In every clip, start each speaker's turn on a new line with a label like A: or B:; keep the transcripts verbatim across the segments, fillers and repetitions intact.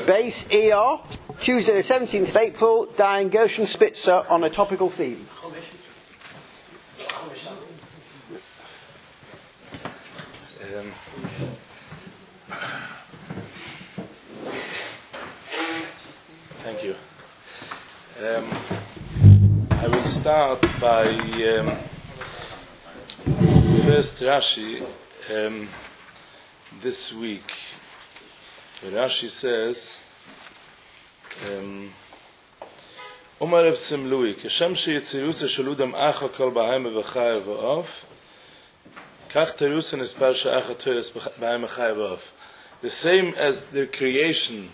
A: Base E R, Tuesday the seventeenth of April, Diane Gershon Spitzer on a topical theme.
B: Um, thank you. Um, I will start by um, first Rashi um, this week. Rashi says, Omar Reb Simlui, Keshem sheyitziruse shaludam acha kol b'haim v'chai v'of, kach terusen is parsha acha teres b'haim v'chai v'of. The same as the creation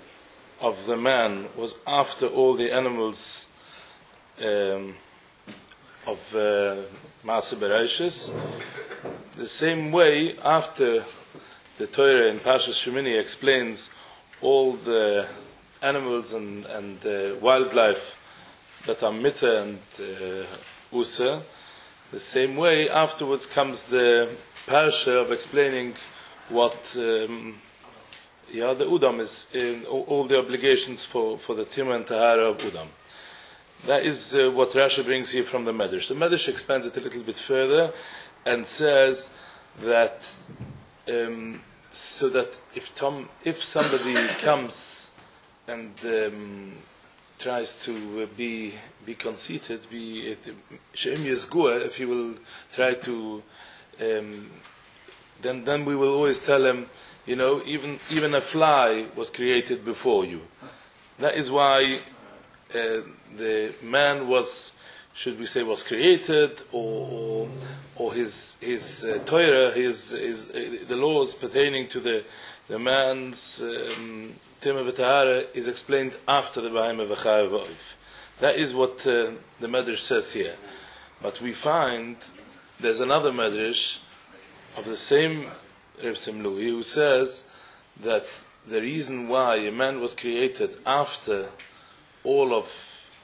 B: of the man was after all the animals um, of uh, Maaseh Bereishis, the same way after the Torah in Parshas Shemini explains all the animals and, and uh, wildlife that are Mita and uh, Usa. The same way, afterwards comes the Parsha of explaining what um, yeah, the Udam is, in all, all the obligations for, for the Tima and Tahara of Udam. That is uh, what Rashi brings here from the Medrash. The Medrash expands it a little bit further and says that Um, so that if Tom, if somebody comes and um, tries to uh, be be conceited, be she'im yezgua, if he will try to, um, then then we will always tell him, you know, even even a fly was created before you. That is why uh, the man was, should we say, was created, or or, or his his uh, Torah, his his uh, the laws pertaining to the the man's um, Tima v'Tahara is explained after the B'haim v'Chai v'Oif. That is what uh, the Medrash says here. But we find there's another Medrash of the same Reb Simlui who says that the reason why a man was created after all of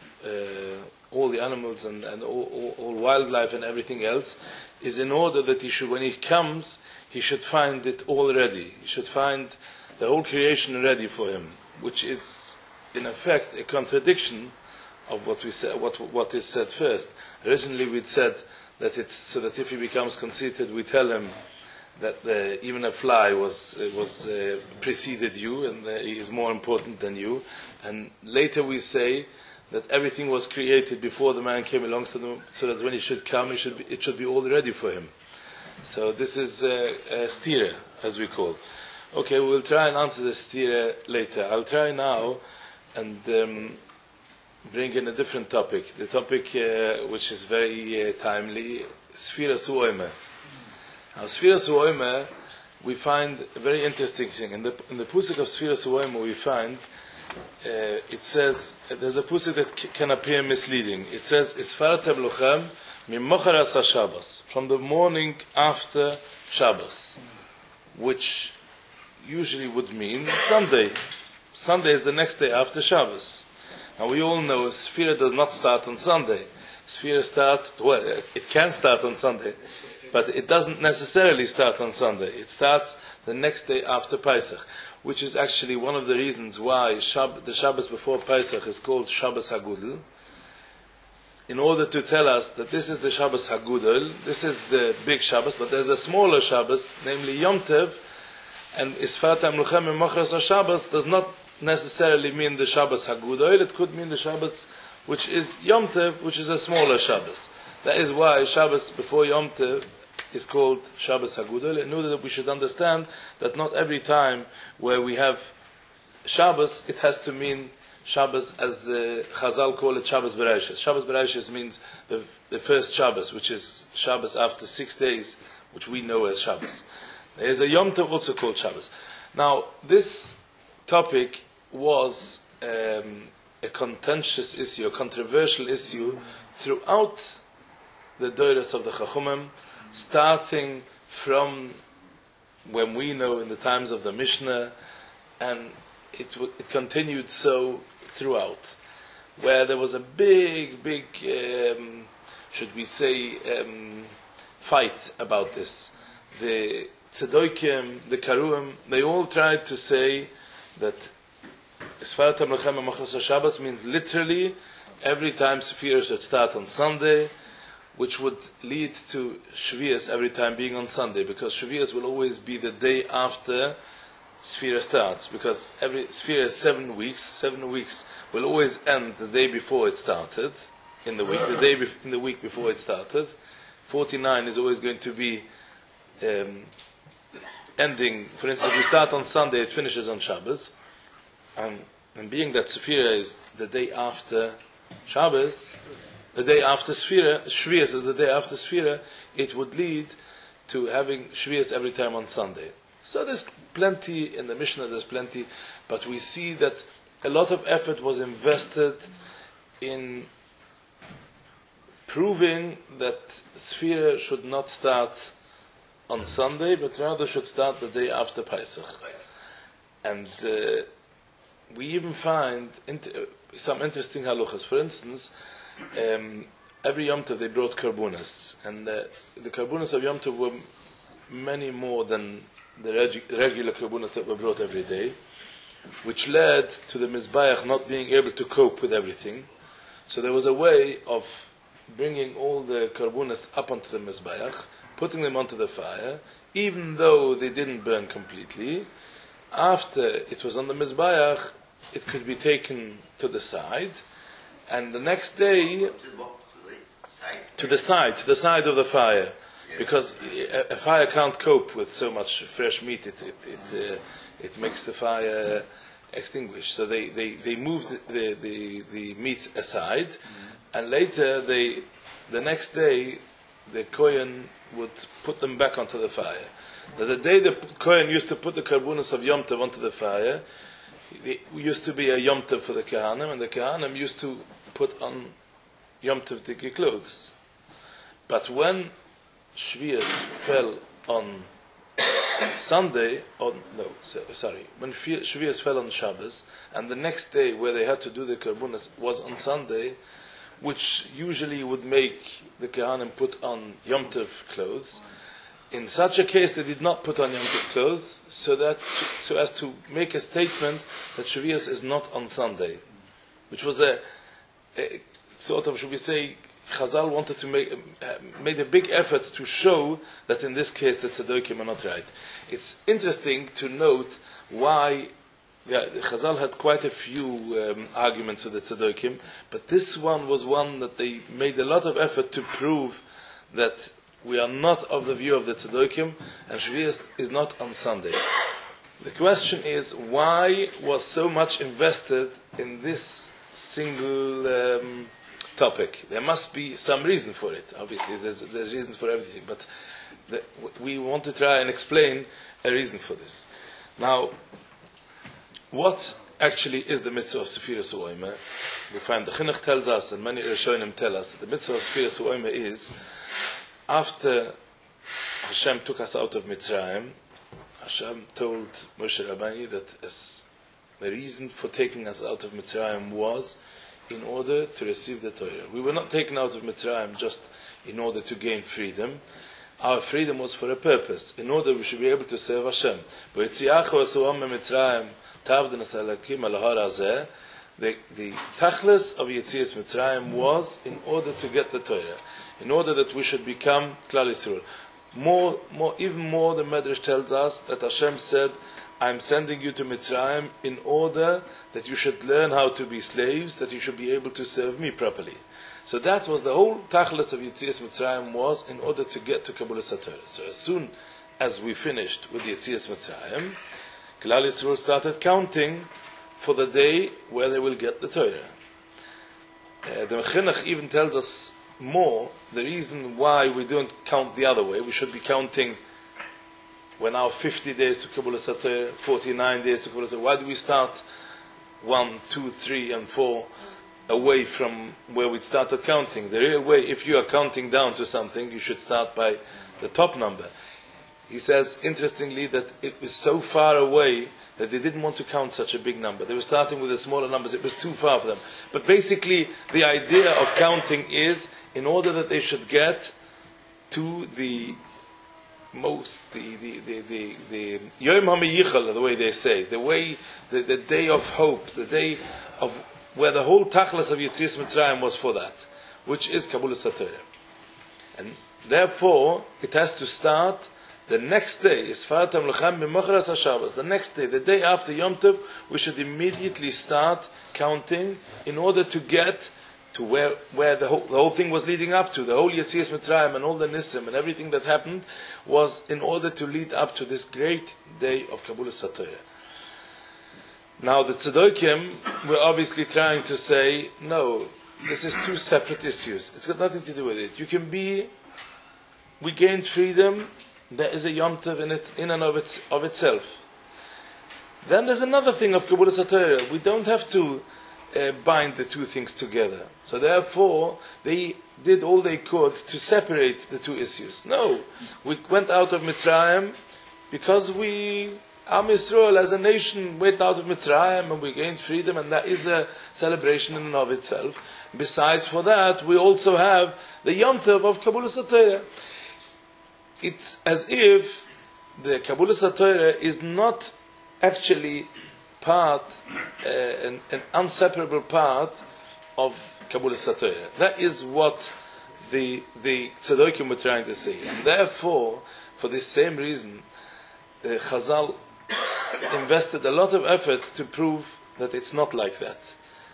B: uh, all the animals and, and all, all, all wildlife and everything else, is in order that he should, when he comes, he should find it all ready. He should find the whole creation ready for him, which is, in effect, a contradiction of what we said, what what is said first. Originally, we'd said that it's so that if he becomes conceited, we tell him that the, even a fly was uh, was uh, preceded you, and uh, he is more important than you. And later we say that everything was created before the man came along, so, the, so that when he should come, he should be, it should be all ready for him. So this is uh, a stira, as we call. Okay, we'll try and answer the stira later. I'll try now and um, bring in a different topic. The topic uh, which is very uh, timely, Sfira Su'oime. Now, Sfira Su'oime, we find a very interesting thing. In the, in the Pusik of Sfira Su'oime, we find Uh, it says, uh, there's a pusik that c- can appear misleading. It says, Isfarat Eblochem mimocharas HaShabbos, from the morning after Shabbos, which usually would mean Sunday. Sunday is the next day after Shabbos. Now we all know Sfira does not start on Sunday. Sfira starts, well, it can start on Sunday, but it doesn't necessarily start on Sunday. It starts the next day after Pesach, which is actually one of the reasons why Shab- the Shabbos before Pesach is called Shabbos HaGudel, in order to tell us that this is the Shabbos HaGudel, this is the big Shabbos, but there's a smaller Shabbos, namely Yom Tov, and Isfat HaMluchem Mimochras HaShabbos does not necessarily mean the Shabbos HaGudel, it could mean the Shabbos which is Yom Tov, which is a smaller Shabbos. That is why Shabbos before Yom Tov is called Shabbos HaGudel, in order that we should understand that not every time where we have Shabbos, it has to mean Shabbos as the Chazal call it Shabbos Bereishis. Shabbos Bereishis means the, the first Shabbos, which is Shabbos after six days, which we know as Shabbos. There is a Yom Tov also called Shabbos. Now, this topic was um, a contentious issue, a controversial issue throughout the Doros of the Chachumim, starting from when we know in the times of the Mishnah, and it w- it continued so throughout, where there was a big, big, um, should we say, um, fight about this. The Tzedokim, the Karuim, they all tried to say that Sfaratam Lechem Machas Shabbos means literally every time Sefira should start on Sunday, which would lead to Shvias every time being on Sunday, because Shvias will always be the day after Sefira starts, because every Sefira is seven weeks. Seven weeks will always end the day before it started, in the week, the day bef- in the week before it started. forty-nine is always going to be um, ending. For instance, if we start on Sunday, it finishes on Shabbos. And, and being that Sefira is the day after Shabbos, the day after Sefira, Shvias is the day after Sefira, it would lead to having Shvias every time on Sunday. So there's plenty in the Mishnah, there's plenty, but we see that a lot of effort was invested in proving that Sefira should not start on Sunday, but rather should start the day after Pesach. And uh, we even find inter- some interesting halachas. For instance, um, every Yom Tov they brought karbunas, and uh, the karbunas of Yom Tov were many more than the reg- regular karbunas that were brought every day, which led to the Mizbeach not being able to cope with everything. So there was a way of bringing all the karbunas up onto the Mizbeach, putting them onto the fire, even though they didn't burn completely. After it was on the Mizbeach, it could be taken to the side, and the next day to the side, to the side of the fire, because a, a fire can't cope with so much fresh meat. It it it, uh, it makes the fire extinguish. So they, they, they moved the, the the meat aside, mm-hmm. and later they the next day the Kohen would put them back onto the fire. Now, the day the Kohen used to put the karbunas of Yom Tov onto the fire, it used to be a Yom Tov for the Kehanim, and the Kehanim used to put on Yom Tov Tiki clothes. But when Shvias fell on Sunday, or no, sorry, when Shvias fell on Shabbos, and the next day where they had to do the karbunas was on Sunday, which usually would make the Kehanim put on Yom Tov clothes, in such a case they did not put on Yom Tov clothes, so that so as to make a statement that Shvias is not on Sunday, which was a, a sort of, should we say, Chazal wanted to make uh, made a big effort to show that in this case the Tzedokim are not right. It's interesting to note why. Yeah, Chazal had quite a few um, arguments with the Tzedokim, but this one was one that they made a lot of effort to prove that we are not of the view of the Tzedokim, and Shvias is not on Sunday. The question is, why was so much invested in this single um, topic? There must be some reason for it. Obviously, there's, there's reasons for everything, but the, we want to try and explain a reason for this. Now, what actually is the mitzvah of Sefiras U'omer? We find the Chinuch tells us, and many Rishonim tell us, that the mitzvah of Sefiras U'omer is, after Hashem took us out of Mitzrayim, Hashem told Moshe Rabbeinu that as the reason for taking us out of Mitzrayim was in order to receive the Torah. We were not taken out of Mitzrayim just in order to gain freedom. Our freedom was for a purpose, in order we should be able to serve Hashem. The, the tachlis of Yetzias Mitzrayim was in order to get the Torah, in order that we should become Klal Yisrael. More, more, even more, the Medrash tells us that Hashem said, I'm sending you to Mitzrayim in order that you should learn how to be slaves, that you should be able to serve me properly. So that was the whole tachlis of Yetzias Mitzrayim, was in order to get to Kabbalas HaTorah. So as soon as we finished with Yetzias Mitzrayim, Klal Yisrael started counting for the day where they will get the Torah. Uh, the Chinuch even tells us more the reason why we don't count the other way. We should be counting when our fifty days to Kabbalas HaTorah, forty-nine days to Kabbalas HaTorah. Why do we start one, two, three, and four away from where we started counting? The real way, if you are counting down to something, you should start by the top number. He says, interestingly, that it was so far away that they didn't want to count such a big number. They were starting with the smaller numbers. It was too far for them. But basically, the idea of counting is in order that they should get to the most, the, the, the, the, the Yom HaMeyichal, the way they say, the way, the, the day of hope, the day of where the whole tachlis of Yetzias Mitzrayim was for that, which is Kabbalas HaTorah. And therefore, it has to start the next day, is Faratam Lechem B'Mochras HaShabbos. The next day, the day after Yom Tov, we should immediately start counting in order to get to where, where the, whole, the whole thing was leading up to. The whole Yetzias Mitzrayim and all the Nisim and everything that happened was in order to lead up to this great day of Kabbalas HaTorah. Now the Tzedokim were obviously trying to say, no, this is two separate issues. It's got nothing to do with it. You can be, we gained freedom, there is a Yom Tov in it, in and of, its, of itself. Then there's another thing of Kabbalas HaTorah. We don't have to uh, bind the two things together. So therefore, they did all they could to separate the two issues. No, we went out of Mitzrayim because we, Am Yisrael as a nation went out of Mitzrayim and we gained freedom, and that is a celebration in and of itself. Besides for that, we also have the Yom Tov of Kabbalas HaTorah. It's as if the Kabbalas HaTorah is not actually part, uh, an, an inseparable part of Kabbalas HaTorah. That is what the the Tzedokim were trying to say. And therefore, for this same reason, uh, Chazal invested a lot of effort to prove that it's not like that.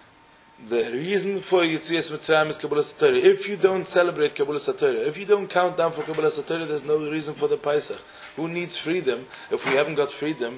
B: The reason for Yetzias Mitzrayim is Kabbalas HaTorah. If you don't celebrate Kabbalas HaTorah, if you don't count down for Kabbalas HaTorah, there's no reason for the Pesach. Who needs freedom if we haven't got freedom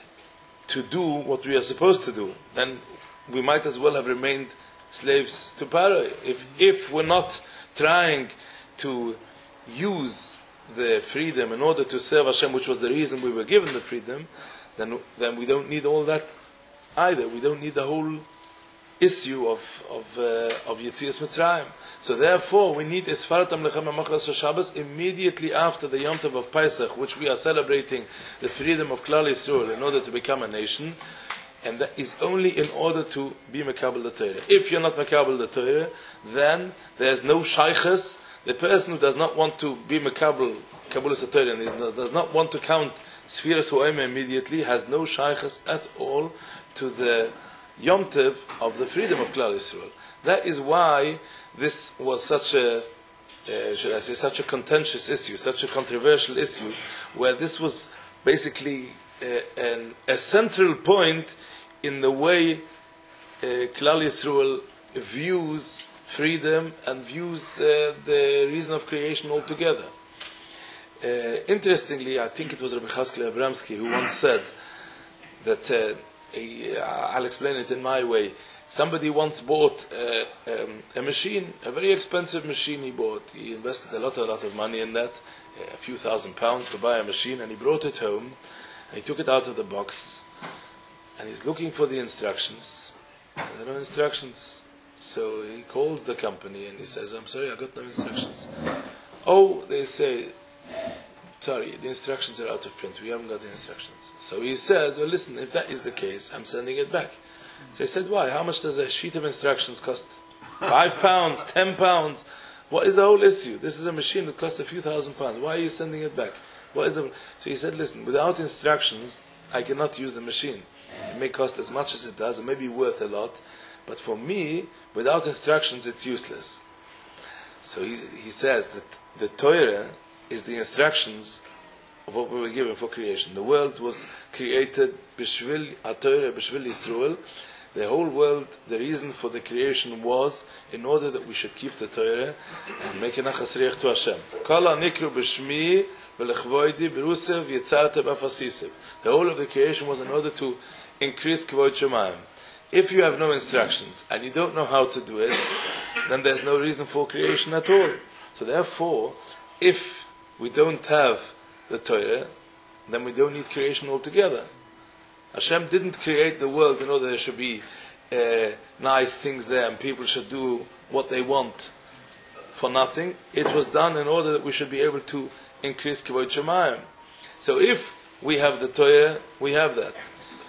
B: to do what we are supposed to do? Then we might as well have remained slaves to Paro. If if we're not trying to use the freedom in order to serve Hashem, which was the reason we were given the freedom, then then we don't need all that either. We don't need the whole issue of of uh, of Yetzias Mitzrayim. So therefore, we need Esfaratam Lechem B'Mochras HaShabbos immediately after the Yom Tov of Pesach, which we are celebrating the freedom of Klal Yisrael in order to become a nation, and that is only in order to be Mekabel the Torah. If you're not Mekabel the Torah, then there's no shaykhs. The person who does not want to be Mekabel Kabbalas HaTorah and does not want to count Sfiras Ho'ema immediately has no shaykhs at all to the Yom Tov of the freedom of Klal Yisrael. That is why this was such a, uh, should I say, such a contentious issue, such a controversial issue, where this was basically uh, an, a central point in the way uh, Klal Yisrael views freedom and views uh, the reason of creation altogether. Uh, interestingly, I think it was Rabbi Chaskel Abramsky who once said that, uh, he, I'll explain it in my way, somebody once bought uh, um, a machine, a very expensive machine he bought. He invested a lot, a lot of money in that, a few thousand pounds to buy a machine, and he brought it home, and he took it out of the box, and he's looking for the instructions. There are no instructions. So he calls the company and he says, I'm sorry, I got no instructions. Oh, they say, sorry, the instructions are out of print. We haven't got the instructions. So he says, well, listen, if that is the case, I'm sending it back. So he said, why? How much does a sheet of instructions cost? Five pounds, ten pounds. What is the whole issue? This is a machine that costs a few thousand pounds. Why are you sending it back? What is the... So he said, listen, without instructions, I cannot use the machine. It may cost as much as it does. It may be worth a lot. But for me, without instructions, it's useless. So he, he says that the Torah is the instructions of what we were given for creation. The world was created b'shvil HaTorah, b'shvil Yisrael. The whole world, the reason for the creation was in order that we should keep the Torah and make an achasriach to Hashem. Kala nikru b'shmi v'lechvoidi b'rusev yitzarte b'afasisev. The whole of the creation was in order to increase kvoid shemayim. If you have no instructions and you don't know how to do it, then there's no reason for creation at all. So therefore, if we don't have the Torah, then we don't need creation altogether. Hashem didn't create the world in order there should be uh, nice things there and people should do what they want for nothing. It was done in order that we should be able to increase Kivod Shemayim. So if we have the Torah, we have that.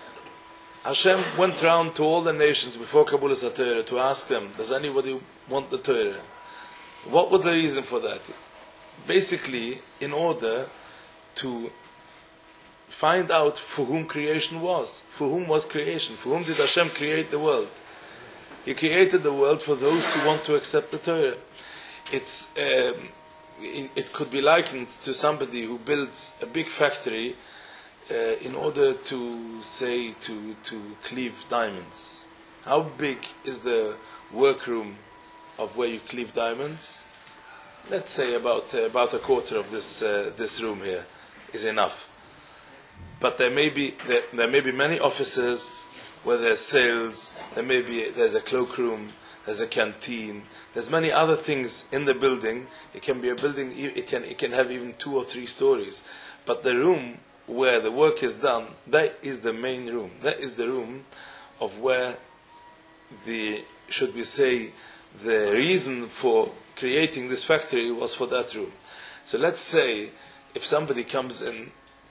B: Hashem went round to all the nations before Kabbalas HaTorah to ask them, does anybody want the Torah? What was the reason for that? Basically, in order to find out for whom creation was, for whom was creation, for whom did Hashem create the world. He created the world for those who want to accept the Torah. It's um, it, it could be likened to somebody who builds a big factory uh, in order to say to to cleave diamonds. How big is the workroom of where you cleave diamonds? Let's say about uh, about a quarter of this uh, this room here is enough. But there may be there, there may be many offices where there's sales. There may be there's a cloakroom, there's a canteen, there's many other things in the building. It can be a building. It can it can have even two or three stories. But the room where the work is done, that is the main room. That is the room of where the should we say the reason for creating this factory was for that room. So let's say if somebody comes in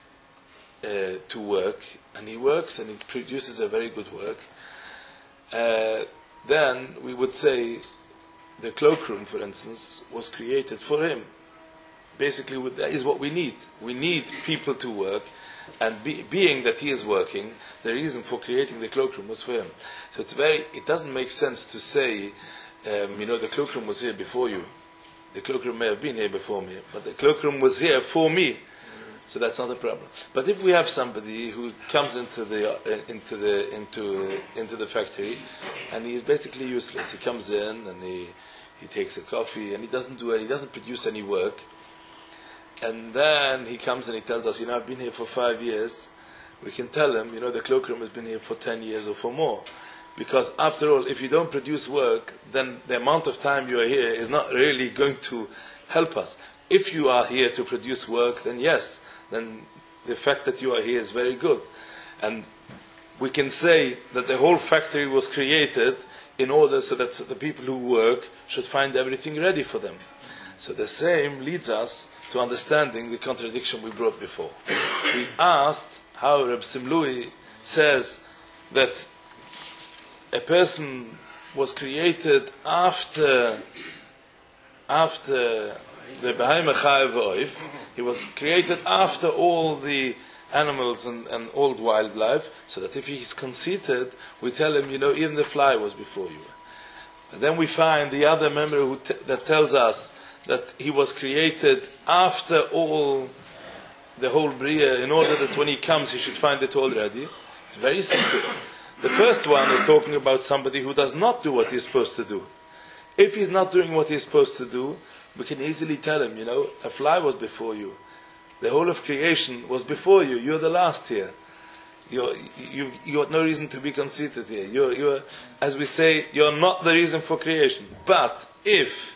B: uh, to work and he works and he produces a very good work, uh, then we would say the cloakroom, for instance, was created for him. Basically, that is what we need. We need people to work, and be, being that he is working, the reason for creating the cloakroom was for him. So it's very. It doesn't make sense to say, um, you know, the cloakroom was here before you. The cloakroom may have been here before me, but the cloakroom was here for me. So that's not a problem. But if we have somebody who comes into the uh, into the into into the factory, and he is basically useless, he comes in and he he takes a coffee and he doesn't do he doesn't produce any work, and then he comes and he tells us, you know, I've been here for five years. We can tell him, you know, the cloakroom has been here for ten years or for more, because after all, if you don't produce work, then the amount of time you are here is not really going to help us. If you are here to produce work, then yes, then the fact that you are here is very good. And we can say that the whole factory was created in order so that the people who work should find everything ready for them. So the same leads us to understanding the contradiction we brought before. We asked how Reb Simlui says that a person was created after after the Behaim Chayev V'Oif. He was created after all the animals and, and all wildlife, so that if he is conceited, we tell him, you know, even the fly was before you. But then we find the other member who t- that tells us that he was created after all the whole Bria, in order that when he comes he should find it already. It's very simple. The first one is talking about somebody who does not do what he's supposed to do. If he's not doing what he's supposed to do, we can easily tell him, you know, a fly was before you. The whole of creation was before you. You're the last here. You're, you you have no reason to be conceited here. You're, you're, as we say, you're not the reason for creation. But if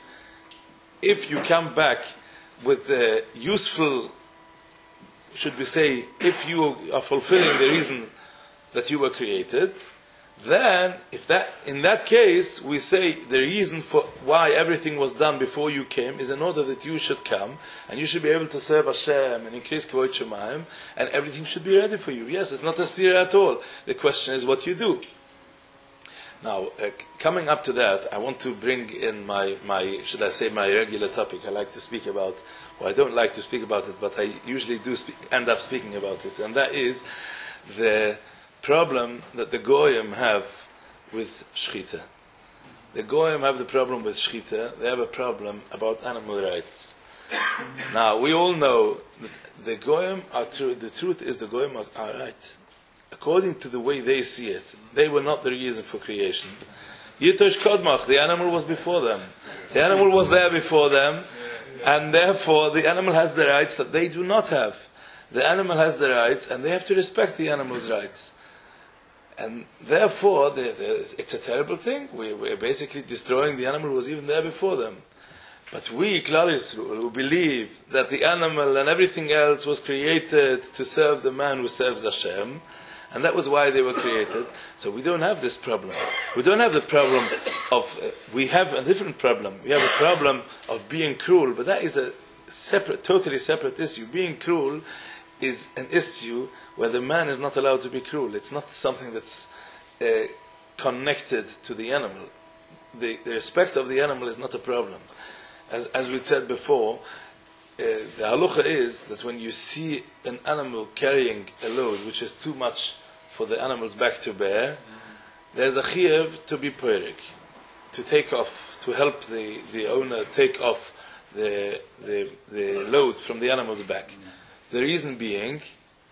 B: if you come back with the useful, should we say, if you are fulfilling the reason that you were created, then, if that, in that case, we say the reason for why everything was done before you came is in order that you should come, and you should be able to serve Hashem and increase Kavod Shemayim, and everything should be ready for you. Yes, it's not a steer at all. The question is what you do. Now, uh, coming up to that, I want to bring in my, my, should I say, my regular topic I like to speak about, or I don't like to speak about it, but I usually do speak, end up speaking about it, and that is the problem that the Goyim have with Shechita. The Goyim have the problem with Shechita. They have a problem about animal rights. Now, we all know that the Goyim are true. The truth is the Goyim are, are right. According to the way they see it, they were not the reason for creation. Yitosh Kodmach, the animal was before them. The animal was there before them, and therefore the animal has the rights that they do not have. The animal has the rights, and they have to respect the animal's rights. And therefore, the, the, it's a terrible thing. We, we're basically destroying the animal who was even there before them. But we, Klal Yisrael, who believe that the animal and everything else was created to serve the man who serves Hashem, and that was why they were created. So we don't have this problem. We don't have the problem of, uh, we have a different problem. We have a problem of being cruel, but that is a separate, totally separate issue. Being cruel is an issue where the man is not allowed to be cruel. It's not something that's uh, connected to the animal. The, the respect of the animal is not a problem. As as we said before, the halacha is that when you see an animal carrying a load which is too much for the animal's back to bear, there's a chiyuv to be poerik, to take off, to help the, the owner take off the, the the load from the animal's back. The reason being,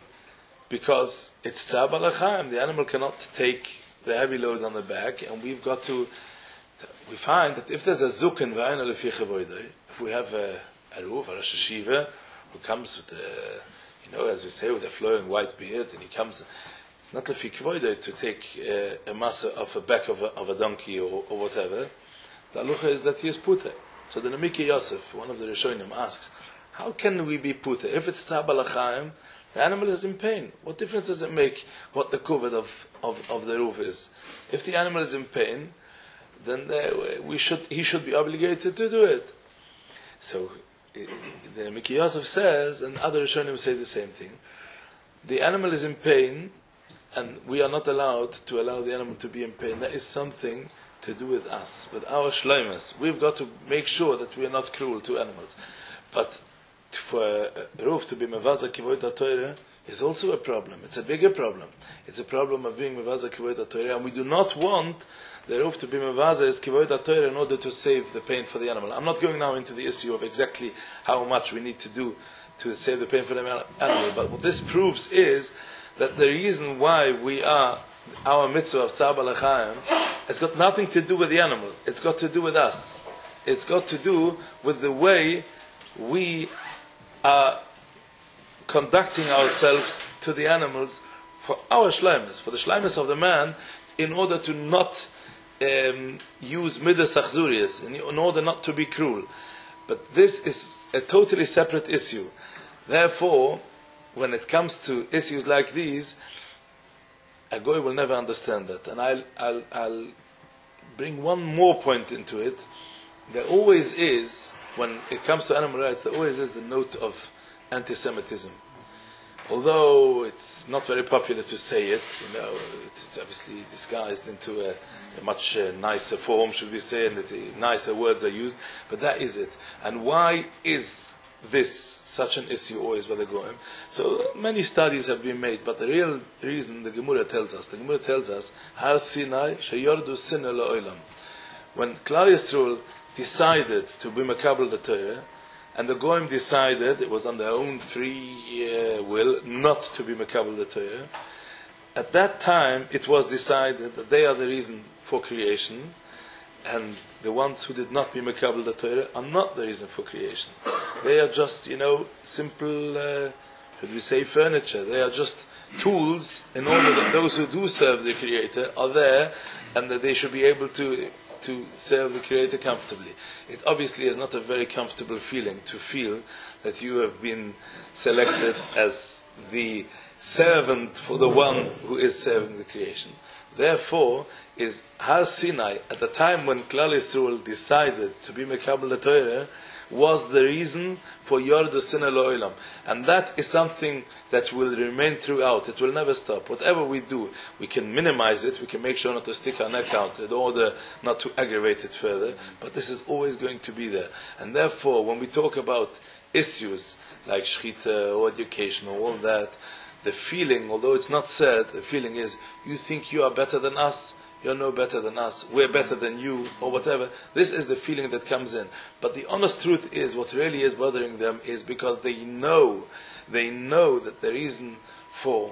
B: because it's tzar balachayim, the animal cannot take the heavy load on the back, and we've got to. We find that if there's a zukin v'ayna lefi chavoidai, if we have a a roof or a sheshiva who comes with a, you know, as we say, with a flowing white beard, and he comes. It's not lefi kvoidai to take uh, a masa of a back of a, of a donkey or, or whatever. The alucha is that he is puta. So the Namiki Yosef, one of the Rishonim, asks, how can we be puta? If it's tzar balachayim, the animal is in pain. What difference does it make what the kuvod of, of, of the roof is? If the animal is in pain, then uh, we should he should be obligated to do it. So the Namiki Yosef says, and other Rishonim say the same thing. The animal is in pain, and we are not allowed to allow the animal to be in pain. That is something to do with us, with our shleimus. We've got to make sure that we are not cruel to animals. But for a roof to be mevaza kivoid HaTorah is also a problem. It's a bigger problem. It's a problem of being mevaza kivoid HaTorah, and we do not want the roof to be mevaza as kivoid HaTorah in order to save the pain for the animal. I'm not going now into the issue of exactly how much we need to do to save the pain for the animal, but what this proves is that the reason why we are, our mitzvah of tzar balachayim, has got nothing to do with the animal. It's got to do with us. It's got to do with the way we are conducting ourselves to the animals for our shleimus, for the shleimus of the man, in order to not um, use midas achzurias, in, in order not to be cruel. But this is a totally separate issue. Therefore, when it comes to issues like these, a goy will never understand that. And I'll, I'll, I'll bring one more point into it. There always is, when it comes to animal rights, there always is the note of anti-Semitism. Although it's not very popular to say it, you know, it's, it's obviously disguised into a, a much uh, nicer form, should we say, and that, uh, nicer words are used, but that is it. And why is this such an issue always by the Goyim? So many studies have been made, but the real reason the Gemara tells us, the Gemara tells us, Har Sinai sheyordu sinna la'olam. When Klal Yisrael decided to be makabel the Torah, and the Goyim decided, it was on their own free uh, will, not to be makabel the Torah, at that time it was decided that they are the reason for creation, and the ones who did not be makabel the Torah are not the reason for creation. They are just, you know, simple, uh, should we say, furniture. They are just tools in order that those who do serve the Creator are there, and that they should be able to to serve the Creator comfortably. It obviously is not a very comfortable feeling to feel that you have been selected as the servant for the one who is serving the creation. Therefore, is Har Sinai, at the time when Klal Yisrael decided to be Mekabel the Torah, was the reason for Yordu Sinna Lo'olam. And that is something that will remain throughout. It will never stop. Whatever we do, we can minimize it, we can make sure not to stick our neck out in order not to aggravate it further, but this is always going to be there. And therefore, when we talk about issues like Shechita or education or all that, the feeling, although it's not said, the feeling is, you think you are better than us, you're no better than us, we're better than you, or whatever. This is the feeling that comes in. But the honest truth is, what really is bothering them is because they know, they know that the reason for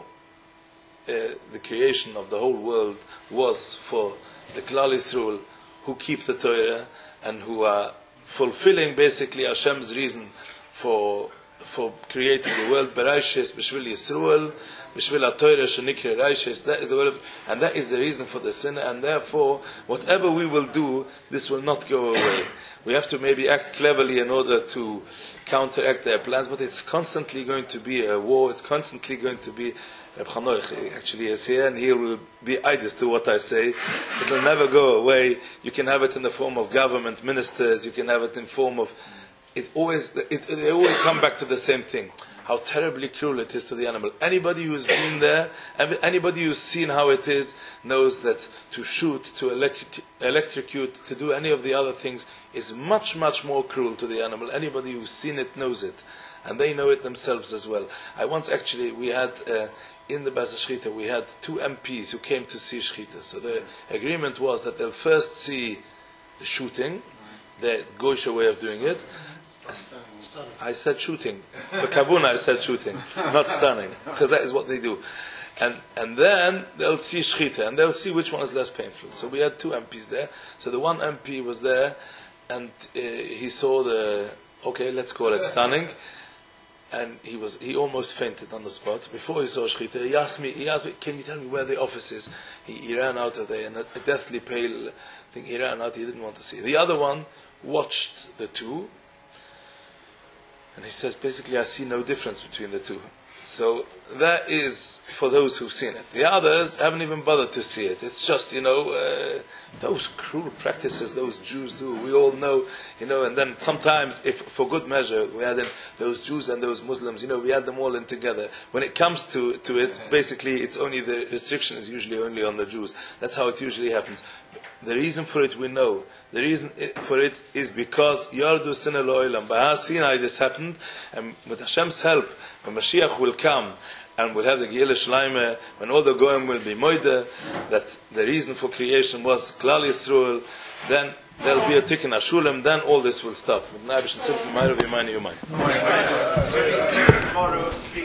B: uh, the creation of the whole world was for the Klal Yisrael who keep the Torah and who are fulfilling basically Hashem's reason for for creating the world. Bereishis b'shvil Yisrael, b'shvil HaTorah shenikre Reishis. That is the word, and that is the reason for the sin. And therefore, whatever we will do, this will not go away. We have to maybe act cleverly in order to counteract their plans, but it's constantly going to be a war. It's constantly going to be. Reb Chanoich actually is here, and he will be idis to what I say. It will never go away. You can have it in the form of government ministers. You can have it in form of. It always, it, they always come back to the same thing. how terribly cruel it is to the animal. Anybody who's been there, anybody who's seen how it is, knows that to shoot, to elect- electrocute, to do any of the other things is much, much more cruel to the animal. Anybody who's seen it knows it. And they know it themselves as well. I once actually, we had, uh, in the Basa Shechita, we had two M Ps who came to see Shechita. So the agreement was that they'll first see the shooting, the Goisha way of doing it. I said shooting. The Kavuna, I said shooting, not stunning, because that is what they do. And and then they'll see Shechita, and they'll see which one is less painful. So we had two M Ps there. So the one M P was there, and uh, he saw the, okay, let's call it stunning. And he was he almost fainted on the spot. Before he saw Shechita, he asked me, he asked me, can you tell me where the office is? He, he ran out of there, and a, a deathly pale thing, he ran out, he didn't want to see. The other one watched the two, and he says, basically, I see no difference between the two. So that is for those who've seen it. The others haven't even bothered to see it. It's just, you know, uh, those cruel practices those Jews do. We all know, you know, and then sometimes, if for good measure, we add in those Jews and those Muslims, you know, we add them all in together. When it comes to, to it, basically, it's only the restriction is usually only on the Jews. That's how it usually happens. The reason for it we know. The reason for it is because Yardu Sinai Lo'ilam. By Sinai this happened, and with Hashem's help, when Mashiach will come, and we'll have the Geilah Shleima, when all the Goyim will be Moide, that the reason for creation was Klal Yisrael, then there'll be a Tikkun Hashulam, then all this will stop.